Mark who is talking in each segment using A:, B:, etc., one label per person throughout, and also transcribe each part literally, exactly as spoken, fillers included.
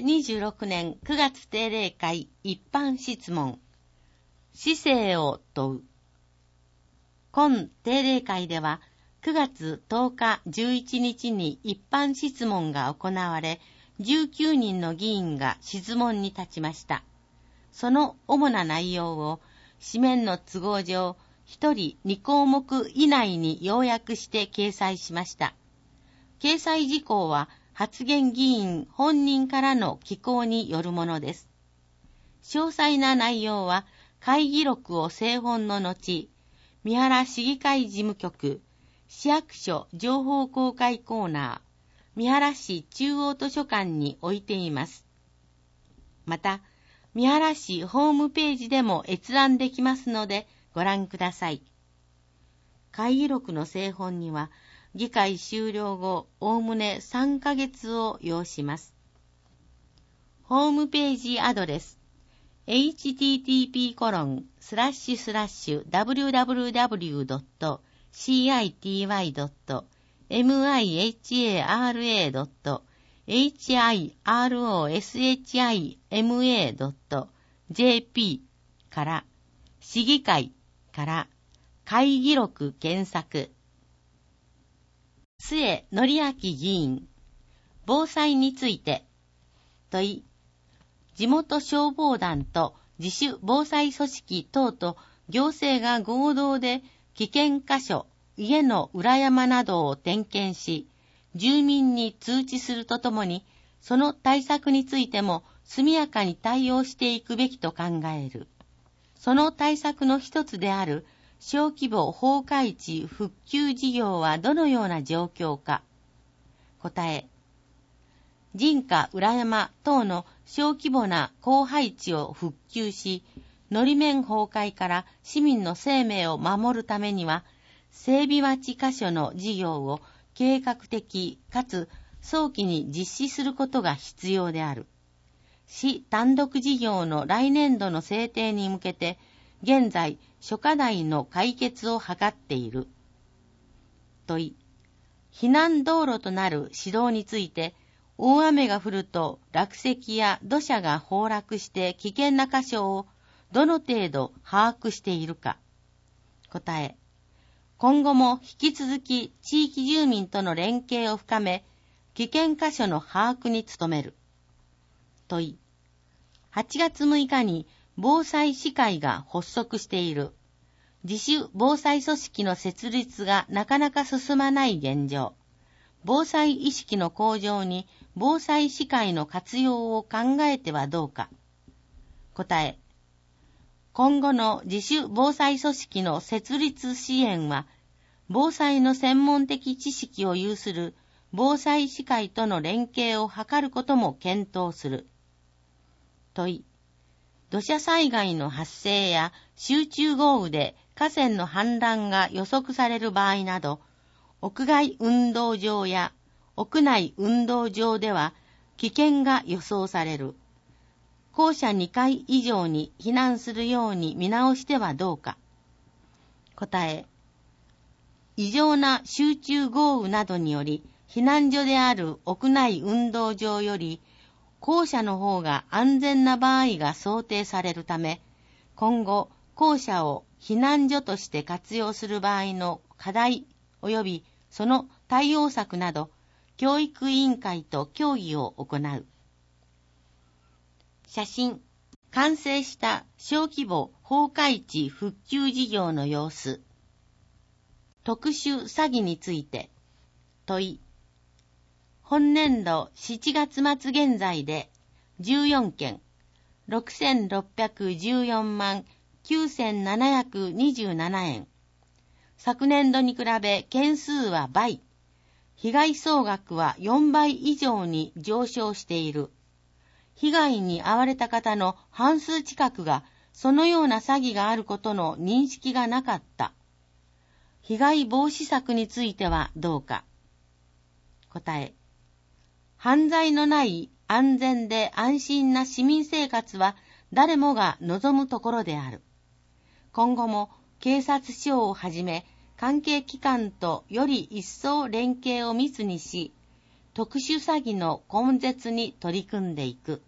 A: にじゅうろくねんくがつ定例会一般質問。市政を問う。今定例会ではくがつとおかじゅういちにちに一般質問が行われ、じゅうきゅうにんの議員が質問に立ちました。その主な内容を紙面の都合上、ひとりにこうもく以内に要約して掲載しました。掲載事項は発言議員本人からの寄稿によるものです。詳細な内容は会議録を製本の後、三原市議会事務局、市役所情報公開コーナー、三原市中央図書館に置いています。また、三原市ホームページでも閲覧できますのでご覧ください。会議録の製本には、議会終了後、おおむねさんかげつを要します。ホームページアドレス エイチティーティーピーコロンスラッシュスラッシュダブリューダブリューダブリュードットシーアイティーワイドットエムアイエイチエーアールエードットエイチアイアールオーエスエイチアイエムエードットジェーピー から市議会から会議録検索。末則明議員、防災について問い、地元消防団と自主防災組織等と行政が合同で危険箇所、家の裏山などを点検し、住民に通知するとともに、その対策についても速やかに対応していくべきと考える。その対策の一つである小規模崩壊地復旧事業はどのような状況か。答え。人家裏山等の小規模な荒廃地を復旧し、のり面崩壊から市民の生命を守るためには、整備待ち箇所の事業を計画的かつ早期に実施することが必要である。市単独事業の来年度の制定に向けて、現在諸課題の解決を図っている。問い、避難道路となる市道について、大雨が降ると落石や土砂が崩落して危険な箇所をどの程度把握しているか。答え、今後も引き続き地域住民との連携を深め、危険箇所の把握に努める。問い、はちがつむいかに防災士会が発足している。自主防災組織の設立がなかなか進まない現状。防災意識の向上に防災士会の活用を考えてはどうか。答え、今後の自主防災組織の設立支援は、防災の専門的知識を有する防災士会との連携を図ることも検討する。問い、土砂災害の発生や集中豪雨で河川の氾濫が予測される場合など、屋外運動場や屋内運動場では危険が予想される。校舎にかい以上に避難するように見直してはどうか。答え、異常な集中豪雨などにより避難所である屋内運動場より校舎の方が安全な場合が想定されるため、今後校舎を避難所として活用する場合の課題及びその対応策など、教育委員会と協議を行う。写真、完成した小規模崩壊地復旧事業の様子。特殊詐欺について問い、本年度しちがつまつ現在でじゅうよんけん、ろくせんろっぴゃくじゅうよんまんきゅうせんななひゃくにじゅうななえん。昨年度に比べ件数は倍。被害総額はよんばい以上に上昇している。被害に遭われた方の半数近くがそのような詐欺があることの認識がなかった。被害防止策についてはどうか。答え、犯罪のない安全で安心な市民生活は誰もが望むところである。今後も警察署をはじめ関係機関とより一層連携を密にし、 特殊詐欺の根絶に取り組んでいく。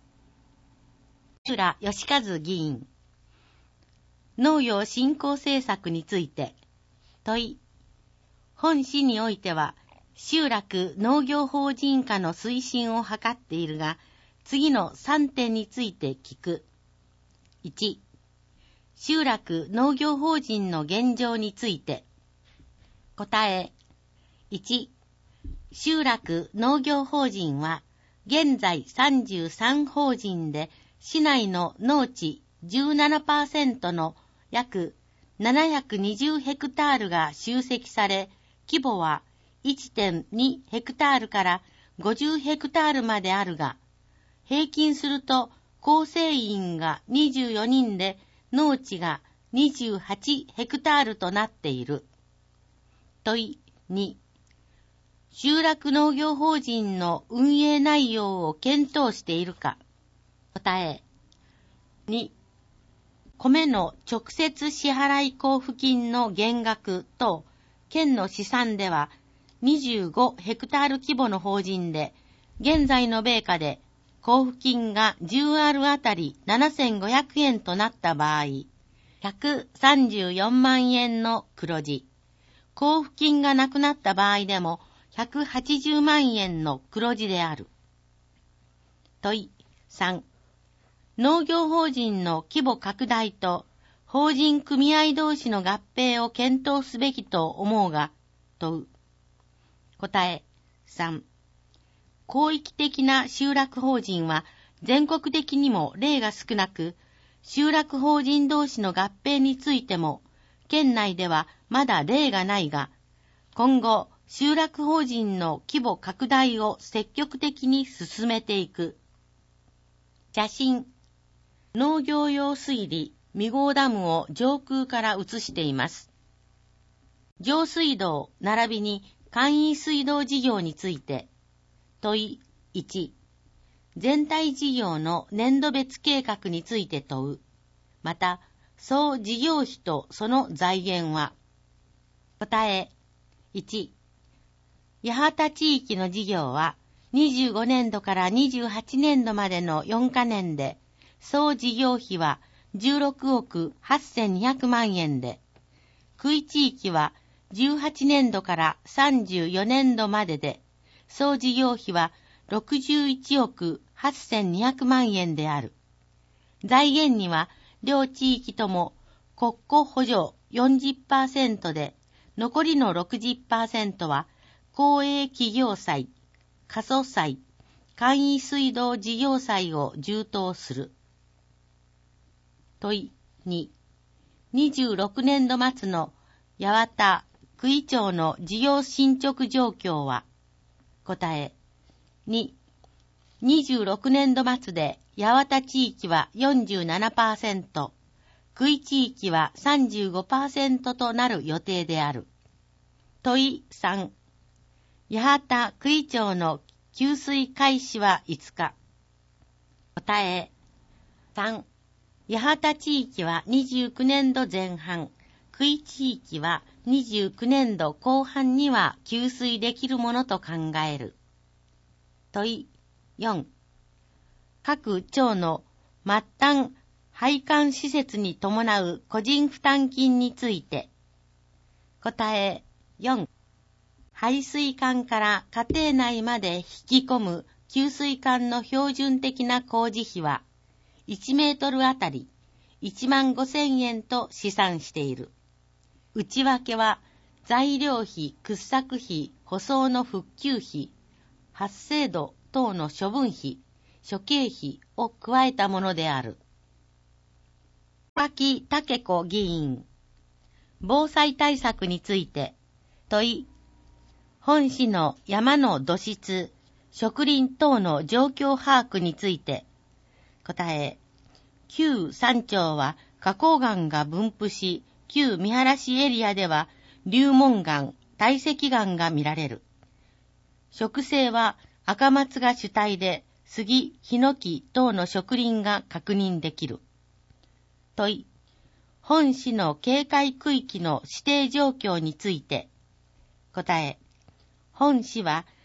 A: 浦義和議員。農業振興政策について問い。本市においては集落農業法人化の推進を図っているが、次のさんてんについて聞く。いち、集落農業法人の現状について。答え。いち、集落農業法人は現在さんじゅうさん法人で、市内の農地 じゅうななパーセント の約ななひゃくにじゅうヘクタールが集積され、規模は いってんにヘクタールからごじゅうヘクタールまであるが、平均すると構成員がにじゅうよにんで農地がにじゅうはちヘクタールとなっている。問いに、集落農業法人の運営内容を検討しているか。答え。に、米の直接支払い交付金の減額と、県の試算ではにじゅうごヘクタール規模の法人で、現在の米価で交付金がじゅうアールあたりななせんごひゃくえんとなった場合、ひゃくさんじゅうよんまんえんの黒字、交付金がなくなった場合でもひゃくはちじゅうまんえんの黒字である。問いさん、農業法人の規模拡大と法人組合同士の合併を検討すべきと思うが、問う。答えさん、広域的な集落法人は全国的にも例が少なく、集落法人同士の合併についても県内ではまだ例がないが、今後集落法人の規模拡大を積極的に進めていく。写真。農業用水利未郷ダムを上空から写しています。上水道並びに簡易水道事業について。問いいち、全体事業の年度別計画について問う。また、総事業費とその財源は。答えいち、八幡地域の事業はにじゅうごねんどからにじゅうはちねんどまでのよんかねんで、総事業費はじゅうろくおくはっせんにひゃくまんえんで、区域地域はじゅうはちねんどからさんじゅうよねんどまでで、総事業費はろくじゅういちおくはっせんにひゃくまんえんである。財源には両地域とも国庫補助 よんじゅっパーセント で、残りの ろくじゅっパーセント は公営企業債、過疎債、簡易水道事業債を充当する。問いに、にじゅうろくねんど末の八幡九井町の事業進捗状況は。答えに、にじゅうろくねんど末で八幡地域は よんじゅうななパーセント、九井地域は さんじゅうごパーセント となる予定である。問いさん、八幡九井町の給水開始はいつか。答えさん、八幡地域はにじゅうきゅうねんどぜん半、九井地域はにじゅうきゅうねんどこう半には給水できるものと考える。問いよん、各町の末端配管施設に伴う個人負担金について。答えよん、排水管から家庭内まで引き込む給水管の標準的な工事費はいちメートルあたりいちまんごせんえんと試算している。内訳は材料費、掘削費、舗装の復旧費、発生度等の処分費、諸経費を加えたものである。脇武子議員。防災対策について問い。本市の山の土質、植林等の状況把握について。答え。旧山町は花崗岩が分布し、旧見晴エリアでは流紋岩、堆積岩が見られる。植生は赤松が主体で、杉、ヒノキ等の植林が確認できる。問い。本市の警戒区域の指定状況について。答え。本市は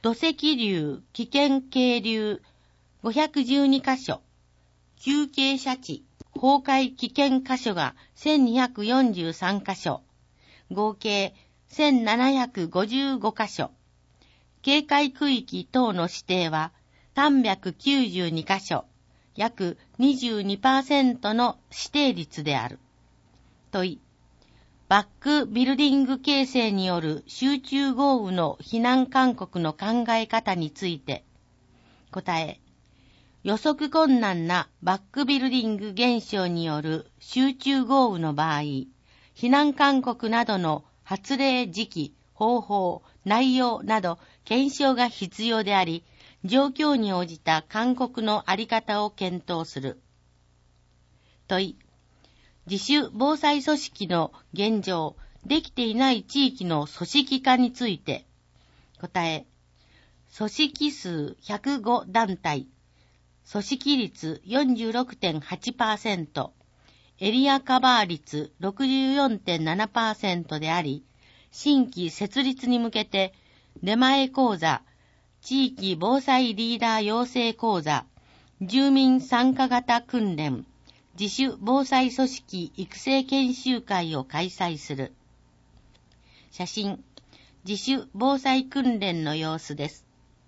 A: 土石流危険渓流ごひゃくじゅうにかしょ、急傾斜地崩壊危険箇所がせんにひゃくよんじゅうさんかしょ、合計せんななひゃくごじゅうごかしょ、警戒区域等の指定はさんびゃくきゅうじゅうにかしょ、約 にじゅうにパーセント の指定率である。問い、バックビルディング形成による集中豪雨の避難勧告の考え方について、答え、予測困難なバックビルディング現象による集中豪雨の場合、避難勧告などの発令時期、方法、内容など検証が必要であり、状況に応じた勧告のあり方を検討する。問い、自主防災組織の現状、できていない地域の組織化について、答え、組織数ひゃくごだんたい、組織率 よんじゅうろくてんはちパーセント、エリアカバー率 ろくじゅうよんてんななパーセント であり、新規設立に向けて出前講座、地域防災リーダー養成講座、住民参加型訓練、自主防災組織育成研修会を開催する。写真、自主防災訓練の様子です。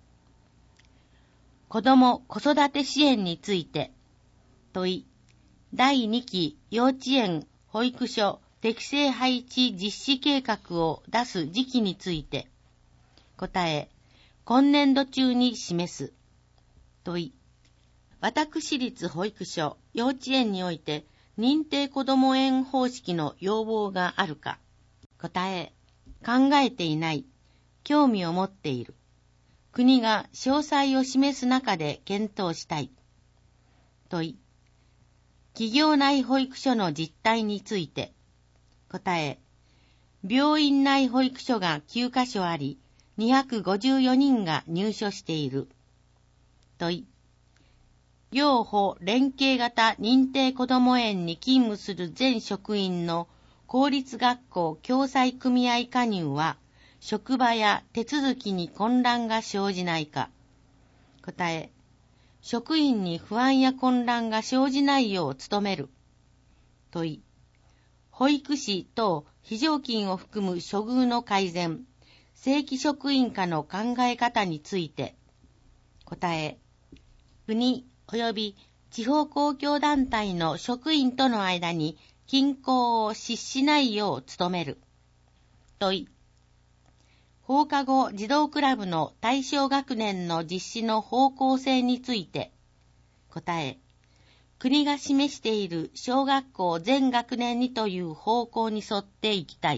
A: 子ども・子育て支援について、問い、だいにき幼稚園・保育所適正配置実施計画を出す時期について、答え、今年度中に示す。問い、私立保育所・幼稚園において認定こども園方式の要望があるか。答え、考えていない。興味を持っている。国が詳細を示す中で検討したい。問い、企業内保育所の実態について。答え、病院内保育所がきゅうかしょあり、にひゃくごじゅうよにんが入所している。問い、幼保連携型認定こども園に勤務する全職員の公立学校共済組合加入は、職場や手続きに混乱が生じないか。答え、職員に不安や混乱が生じないよう努める。問い、保育士等非常勤を含む処遇の改善、正規職員化の考え方について。答え、国及び地方公共団体の職員との間に均衡を失しないよう努める。問い、放課後児童クラブの対象学年の実施の方向性について。答え、国が示している小学校全学年にという方向に沿っていきたい。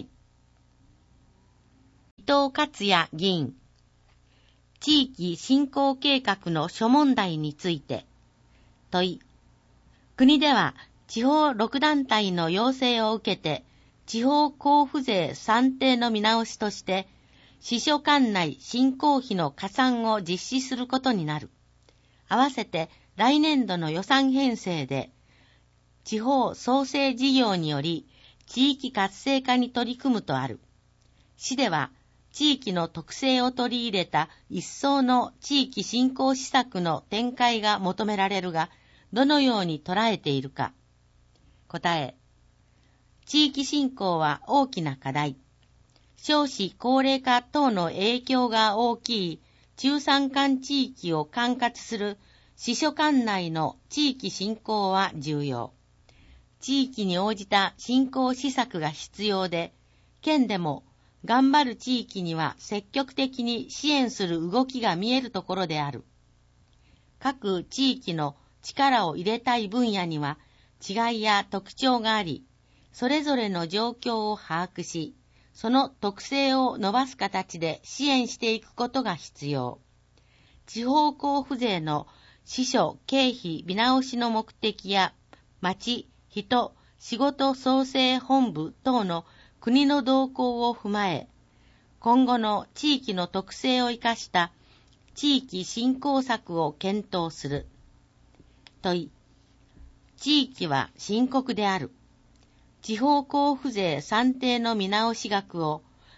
A: 伊藤克也議員、地域振興計画の諸問題について。問い、国では地方ろくだんたいの要請を受けて、地方交付税算定の見直しとして、支所管内振興費の加算を実施することになる。合わせて来年度の予算編成で、地方創生事業により地域活性化に取り組むとある。市では地域の特性を取り入れた一層の地域振興施策の展開が求められるが、どのように捉えているか。答え、地域振興は大きな課題。少子高齢化等の影響が大きい中山間地域を管轄する支所管内の地域振興は重要。地域に応じた振興施策が必要で、県でも頑張る地域には積極的に支援する動きが見えるところである。各地域の力を入れたい分野には違いや特徴があり、それぞれの状況を把握し、その特性を伸ばす形で支援していくことが必要。地方交付税の支所経費見直しの目的や、町、人、仕事創生本部等の国の動向を踏まえ、今後の地域の特性を生かした地域振興策を検討する。問い、地域は深刻である。地方交付税算定の見直し額を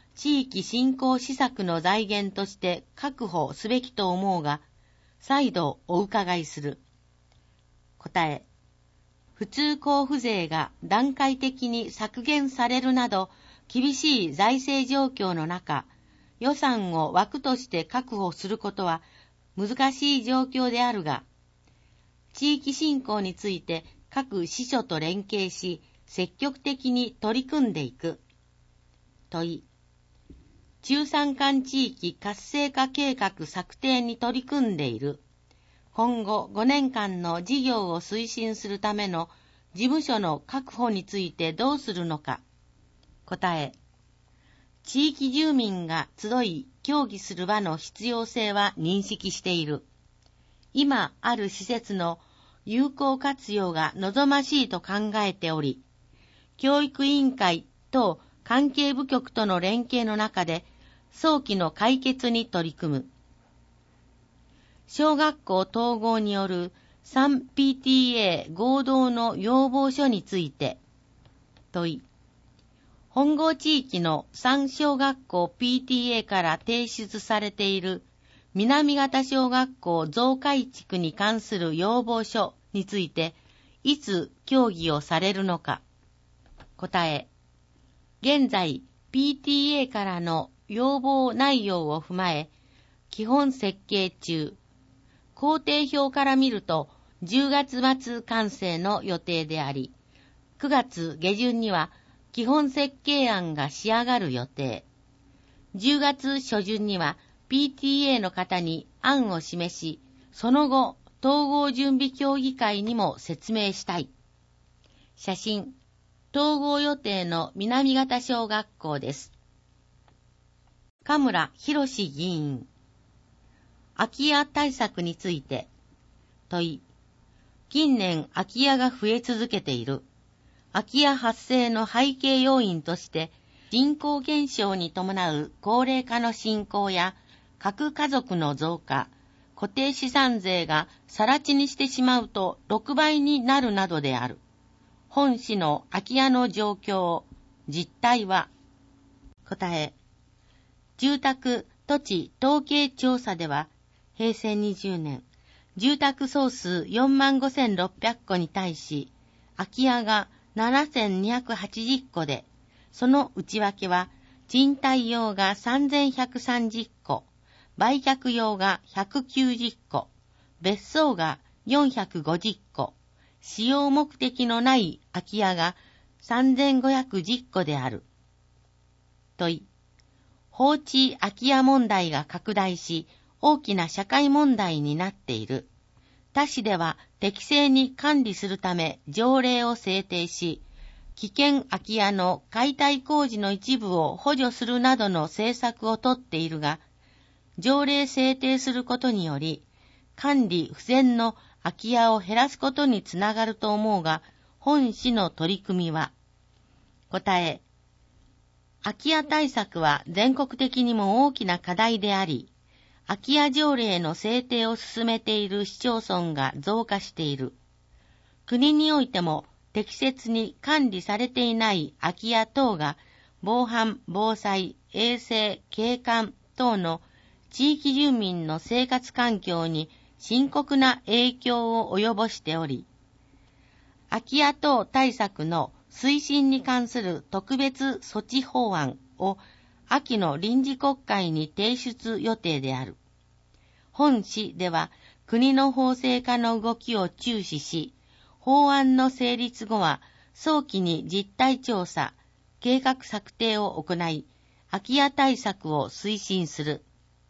A: 地域振興施策の財源として確保すべきと思うが、再度お伺いする。答え、普通交付税が段階的に削減されるなど、厳しい財政状況の中、予算を枠として確保することは難しい状況であるが、地域振興について各支所と連携し、積極的に取り組んでいく。問い、中山間地域活性化計画策定に取り組んでいる。今後ごねんかんの事業を推進するための事務所の確保についてどうするのか。答え、地域住民が集い協議する場の必要性は認識している。今ある施設の有効活用が望ましいと考えており、教育委員会等関係部局との連携の中で早期の解決に取り組む。小学校統合による スリーピーティーエー 合同の要望書について問い、本郷地域のさん小学校 ピーティーエー から提出されている南方小学校増改築に関する要望書についていつ協議をされるのか。答え、現在 ピーティーエー からの要望内容を踏まえ基本設計中、工程表から見るとじゅうがつ末完成の予定であり、くがつ下旬には基本設計案が仕上がる予定。じゅうがつ初旬には ピーティーエー の方に案を示し、その後、統合準備協議会にも説明したい。写真、統合予定の南方小学校です。神村博議員。空き家対策について。問い、近年空き家が増え続けている。空き家発生の背景要因として、人口減少に伴う高齢化の進行や、核家族の増加、固定資産税が更地にしてしまうとろくばいになるなどである。本市の空き家の状況、実態は。答え、住宅土地統計調査では、へいせいにじゅうねん、住宅総数よんまんごせんろっぴゃくこに対し、空き家がななせんにひゃくはちじゅっこで、その内訳は、賃貸用がさんぜんひゃくさんじゅっこ、売却用がひゃくきゅうじゅっこ、別荘がよんひゃくごじゅっこ、使用目的のない空き家がさんぜんごひゃくじゅっこである。問い、放置空き家問題が拡大し、大きな社会問題になっている。他市では適正に管理するため条例を制定し、危険空き家の解体工事の一部を補助するなどの政策をとっているが、条例制定することにより、管理不全の空き家を減らすことにつながると思うが、本市の取り組みは。答え、空き家対策は全国的にも大きな課題であり、空き家条例の制定を進めている市町村が増加している。国においても適切に管理されていない空き家等が防犯、防災、衛生、景観等の地域住民の生活環境に深刻な影響を及ぼしており、空き家等対策の推進に関する特別措置法案を秋の臨時国会に提出予定である。本市では国の法制化の動きを注視し、法案の成立後は早期に実態調査、計画策定を行い、空き家対策を推進する。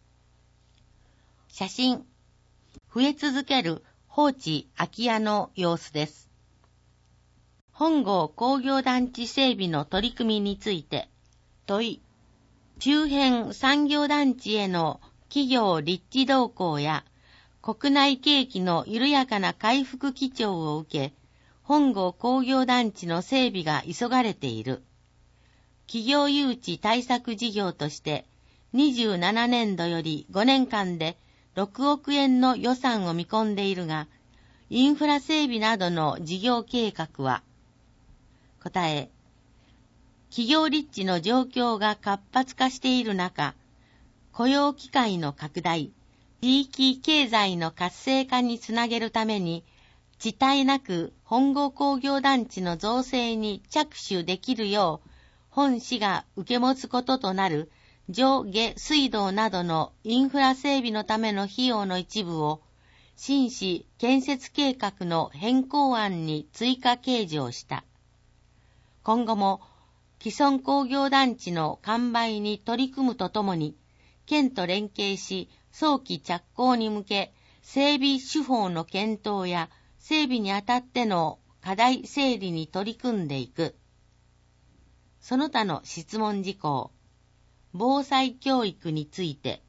A: 写真、増え続ける放置空き家の様子です。本郷工業団地整備の取り組みについて、問い、周辺産業団地への企業立地動向や国内景気の緩やかな回復基調を受け、本郷工業団地の整備が急がれている。企業誘致対策事業としてにじゅうななねんどよりごねんかんでろくおくえんの予算を見込んでいるが、インフラ整備などの事業計画は。答え、 企業立地の状況が活発化している中、雇用機会の拡大、地域経済の活性化につなげるために、遅滞なく本郷工業団地の造成に着手できるよう、本市が受け持つこととなる上下水道などのインフラ整備のための費用の一部を、新市建設計画の変更案に追加計上した。今後も既存工業団地の完売に取り組むとともに、県と連携し早期着工に向け、整備手法の検討や整備にあたっての課題整理に取り組んでいく。その他の質問事項、防災教育について、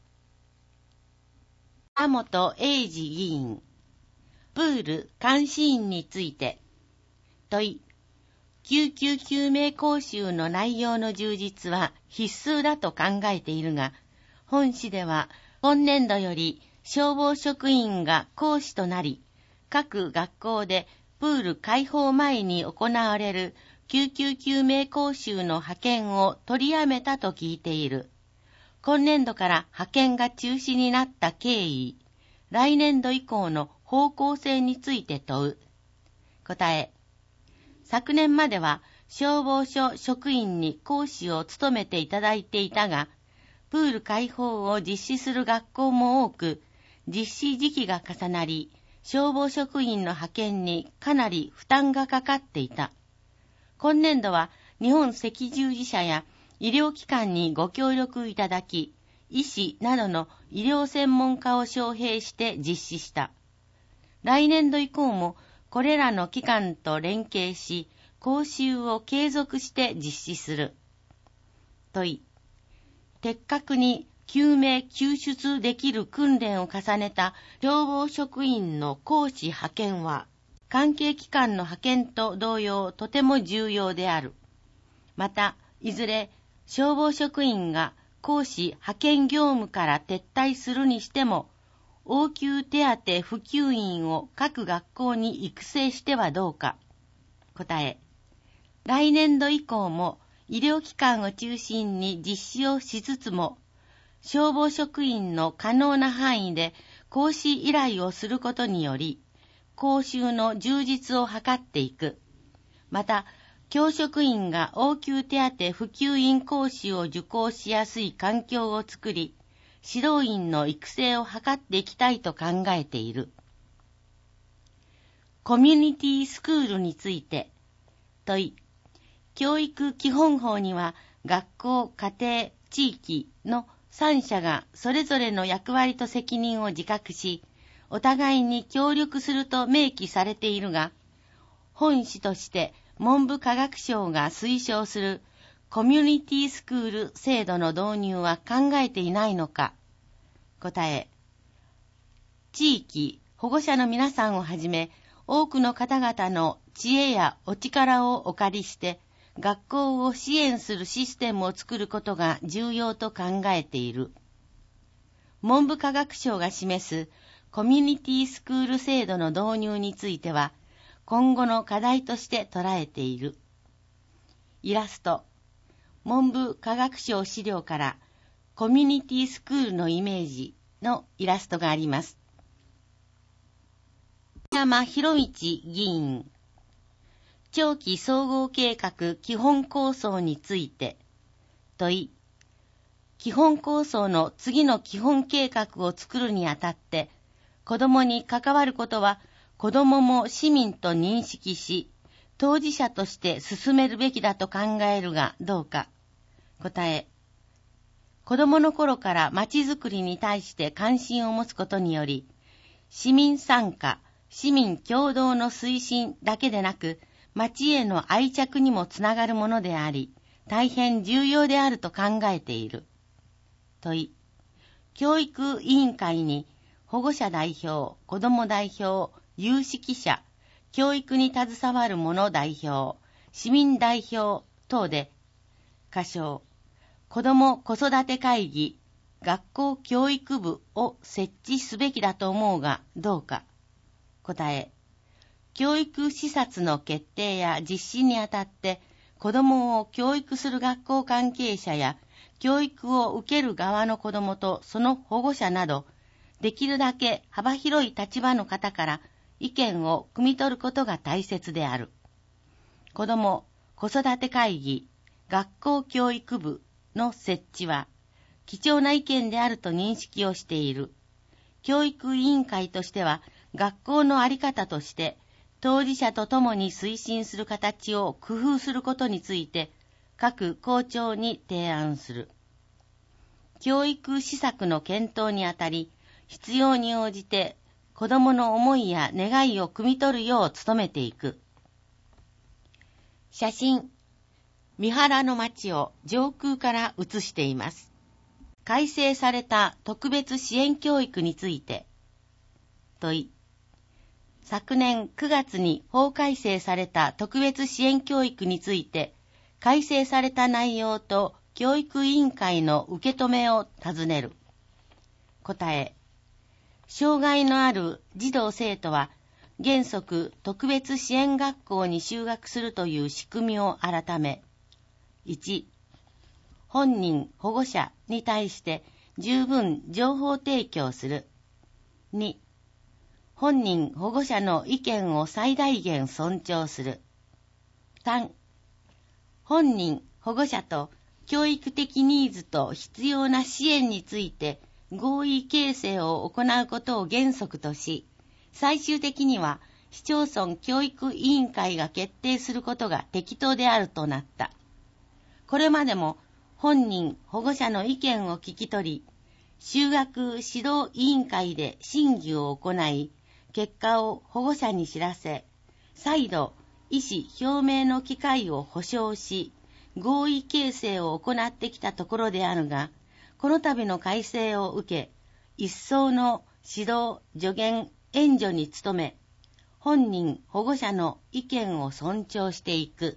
A: 田本英二議員、プール監視員について、問い、救急救命講習の内容の充実は必須だと考えているが、本市では今年度より消防職員が講師となり、各学校でプール開放前に行われる救急救命講習の派遣を取りやめたと聞いている。今年度から派遣が中止になった経緯、来年度以降の方向性について問う。答え。昨年までは消防署職員に講師を務めていただいていたが、プール開放を実施する学校も多く、実施時期が重なり、消防職員の派遣にかなり負担がかかっていた。今年度は日本赤十字社や医療機関にご協力いただき、医師などの医療専門家を招聘して実施した。来年度以降もこれらの機関と連携し、講習を継続して実施する。問い、的確に救命救出できる訓練を重ねた消防職員の講師派遣は、関係機関の派遣と同様とても重要である。また、いずれ消防職員が講師派遣業務から撤退するにしても、応急手当普及員を各学校に育成してはどうか。答え。来年度以降も医療機関を中心に実施をしつつも、消防職員の可能な範囲で講師依頼をすることにより、講習の充実を図っていく。また、教職員が応急手当普及員講師を受講しやすい環境を作り、指導員の育成を図っていきたいと考えている。コミュニティスクールについて、問い、教育基本法には学校、家庭、地域の三者がそれぞれの役割と責任を自覚し、お互いに協力すると明記されているが、本市として文部科学省が推奨するコミュニティスクール制度の導入は考えていないのか。答え。地域、保護者の皆さんをはじめ、多くの方々の知恵やお力をお借りして、学校を支援するシステムを作ることが重要と考えている。文部科学省が示すコミュニティスクール制度の導入については、今後の課題として捉えている。イラスト。文部科学省資料からコミュニティスクールのイメージのイラストがあります。山博道議員。長期総合計画基本構想について問い、基本構想の次の基本計画を作るにあたって子どもに関わることは子どもも市民と認識し当事者として進めるべきだと考えるがどうか。答え、子どもの頃からまちづくりに対して関心を持つことにより市民参加、市民共同の推進だけでなく町への愛着にもつながるものであり、大変重要であると考えている。問い、教育委員会に保護者代表、子ども代表、有識者、教育に携わる者代表、市民代表等で、仮称、子ども子育て会議、学校教育部を設置すべきだと思うがどうか。答え、教育施策の決定や実施にあたって子供を教育する学校関係者や教育を受ける側の子供とその保護者など、できるだけ幅広い立場の方から意見を汲み取ることが大切である。子供子育て会議、学校教育部の設置は貴重な意見であると認識をしている。教育委員会としては学校の在り方として当事者と共に推進する形を工夫することについて各校長に提案する。教育施策の検討にあたり、必要に応じて子どもの思いや願いを汲み取るよう努めていく。写真、三原の町を上空から写しています。改正された特別支援教育について。問い。昨年くがつに法改正された特別支援教育について、改正された内容と教育委員会の受け止めを尋ねる。答え。障害のある児童生徒は、原則特別支援学校に就学するという仕組みを改め、いち、本人保護者に対して十分情報提供する。に、本人保護者の意見を最大限尊重する。さん、本人保護者と教育的ニーズと必要な支援について合意形成を行うことを原則とし、最終的には市町村教育委員会が決定することが適当であるとなった。これまでも本人保護者の意見を聞き取り、就学指導委員会で審議を行い、結果を保護者に知らせ、再度意思表明の機会を保障し、合意形成を行ってきたところであるが、この度の改正を受け、一層の指導、助言、援助に努め、本人保護者の意見を尊重していく。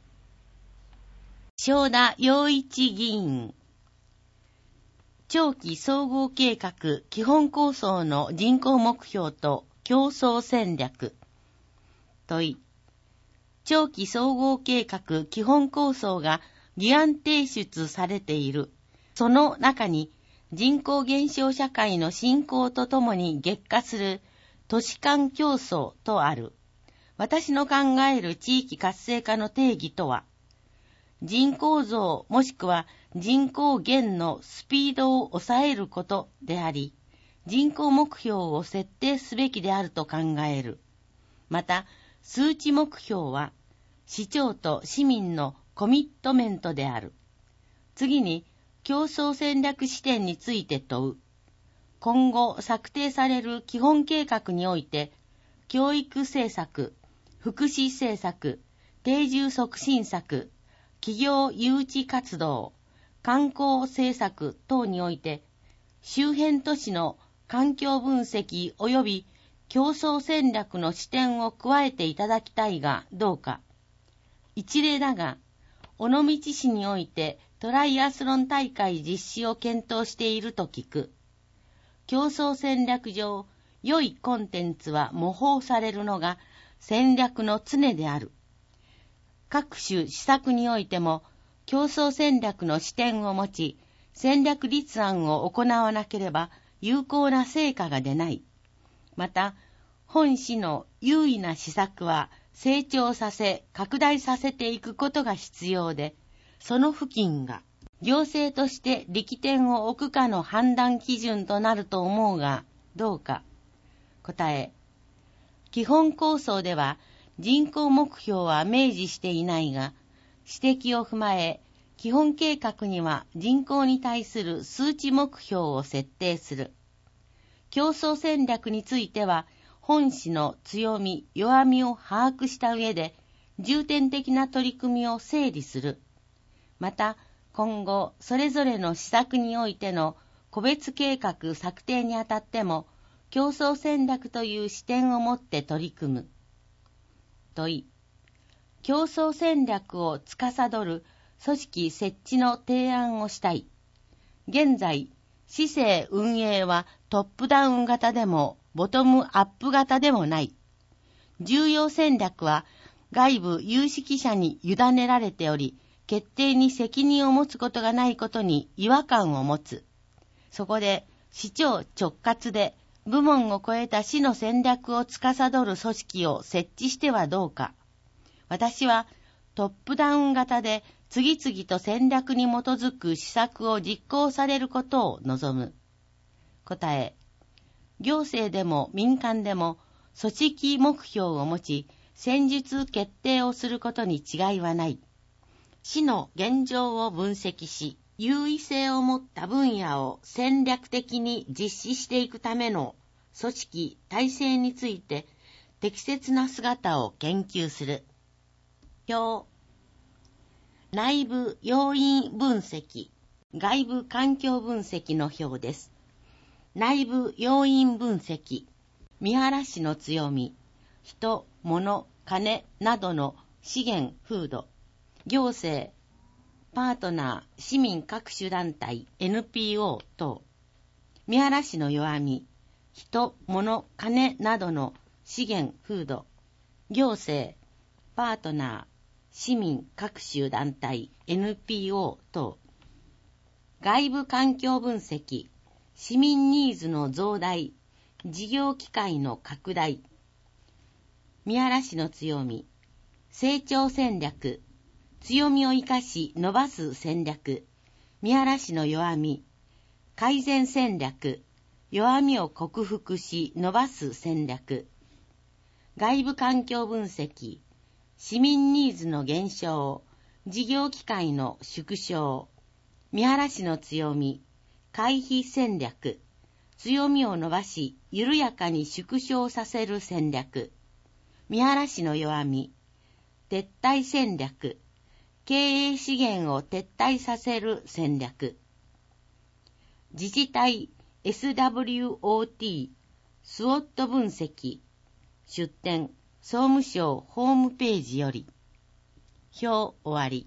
A: 正田洋一議員。長期総合計画基本構想の人口目標と競争戦略。問い。長期総合計画基本構想が議案提出されている。その中に人口減少社会の進行とともに激化する都市間競争とある。私の考える地域活性化の定義とは、人口増もしくは人口減のスピードを抑えることであり、人口目標を設定すべきであると考える。また、数値目標は市長と市民のコミットメントである。次に、競争戦略視点について問う。今後策定される基本計画において、教育政策、福祉政策、定住促進策、企業誘致活動、観光政策等において、周辺都市の環境分析及び競争戦略の視点を加えていただきたいがどうか。一例だが、尾道市においてトライアスロン大会実施を検討していると聞く。競争戦略上、良いコンテンツは模倣されるのが戦略の常である。各種施策においても、競争戦略の視点を持ち、戦略立案を行わなければ有効な成果が出ない。また、本市の優位な施策は成長させ、拡大させていくことが必要で、その付近が行政として力点を置くかの判断基準となると思うが、どうか。答え。基本構想では人口目標は明示していないが、指摘を踏まえ、基本計画には人口に対する数値目標を設定する。競争戦略については、本市の強み、弱みを把握した上で、重点的な取り組みを整理する。また、今後、それぞれの施策においての個別計画策定にあたっても、競争戦略という視点を持って取り組む。問い。競争戦略を司る組織設置の提案をしたい。現在、市政運営はトップダウン型でもボトムアップ型でもない。重要戦略は外部有識者に委ねられており、決定に責任を持つことがないことに違和感を持つ。そこで、市長直轄で部門を超えた市の戦略を司る組織を設置してはどうか。私はトップダウン型で次々と戦略に基づく施策を実行されることを望む。答え、行政でも民間でも組織目標を持ち、戦術決定をすることに違いはない。市の現状を分析し、優位性を持った分野を戦略的に実施していくための組織・体制について適切な姿を研究する。表。内部要因分析、外部環境分析の表です。内部要因分析。三原市の強み、人、物、金などの資源、風土、行政、パートナー、市民各種団体、エヌピーオー 等。三原市の弱み、人、物、金などの資源、風土、行政、パートナー、市民各種団体、エヌピーオー 等。外部環境分析、市民ニーズの増大、事業機会の拡大。三原市の強み、成長戦略、強みを生かし伸ばす戦略。三原市の弱み、改善戦略、弱みを克服し伸ばす戦略。外部環境分析、市民ニーズの減少、事業機会の縮小。三原市の強み、回避戦略、強みを伸ばし緩やかに縮小させる戦略。三原市の弱み、撤退戦略、経営資源を撤退させる戦略。自治体 エスダブリューオーティー スウォット分析、出典、総務省ホームページより。表終わり。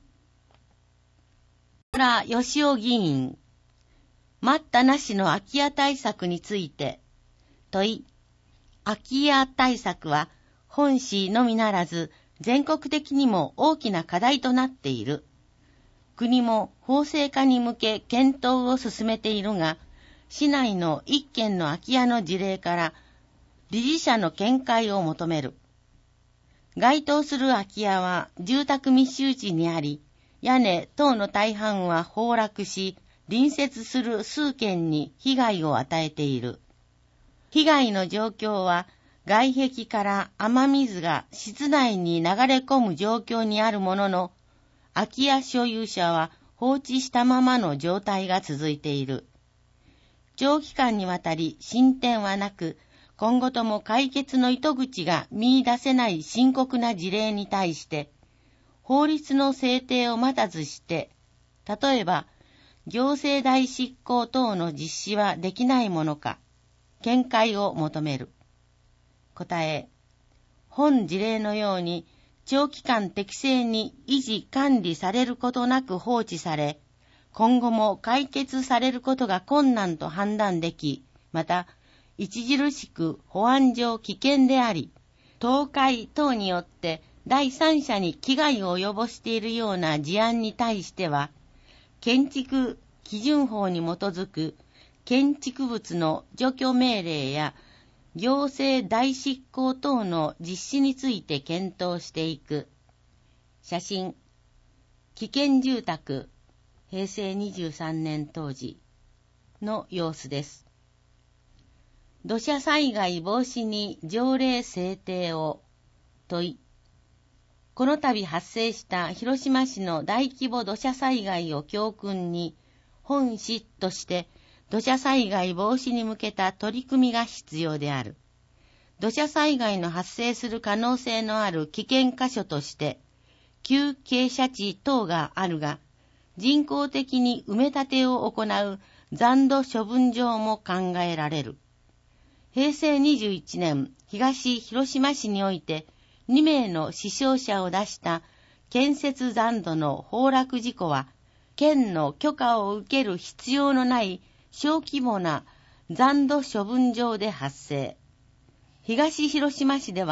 A: 村義雄議員、待ったなしの空き家対策について、問い、空き家対策は本市のみならず、全国的にも大きな課題となっている。国も法制化に向け検討を進めているが、市内の一軒の空き家の事例から理事者の見解を求める。該当する空き家は住宅密集地にあり、屋根等の大半は崩落し、隣接する数軒に被害を与えている。被害の状況は、外壁から雨水が室内に流れ込む状況にあるものの、空き家所有者は放置したままの状態が続いている。長期間にわたり進展はなく、今後とも解決の糸口が見出せない深刻な事例に対して、法律の制定を待たずして、例えば、行政代執行等の実施はできないものか、見解を求める。答え、本事例のように長期間適正に維持管理されることなく放置され、今後も解決されることが困難と判断でき、また、著しく保安上危険であり、倒壊等によって第三者に危害を及ぼしているような事案に対しては、建築基準法に基づく建築物の除去命令や行政代執行等の実施について検討していく。写真、危険住宅、へいせいにじゅうさんねん当時の様子です。土砂災害防止に条例制定を問い、この度発生した広島市の大規模土砂災害を教訓に、本市として土砂災害防止に向けた取り組みが必要である。土砂災害の発生する可能性のある危険箇所として、旧傾斜地等があるが、人工的に埋め立てを行う残土処分場も考えられる。へいせいにじゅういちねん、東広島市においてにめいの死傷者を出した建設残土の崩落事故は、県の許可を受ける必要のない小規模な残土処分場で発生。東広島市では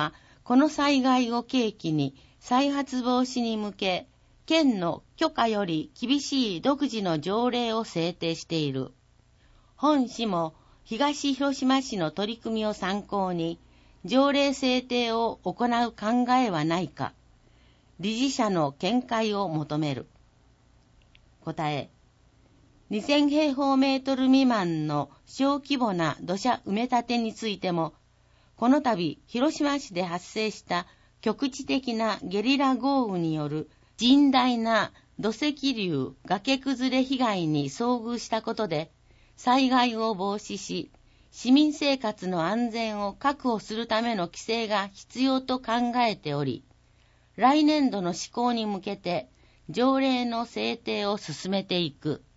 A: この災害を契機に再発防止に向け、県の許可より厳しい独自の条例を制定している。本市も東広島市の取り組みを参考に、条例制定を行う考えはないか、理事者の見解を求める。答え、にせんへいほうメートル未満の小規模な土砂埋め立てについても、この度広島市で発生した局地的なゲリラ豪雨による甚大な土石流崖崩れ被害に遭遇したことで、災害を防止し、市民生活の安全を確保するための規制が必要と考えており、来年度の施行に向けて条例の制定を進めていく。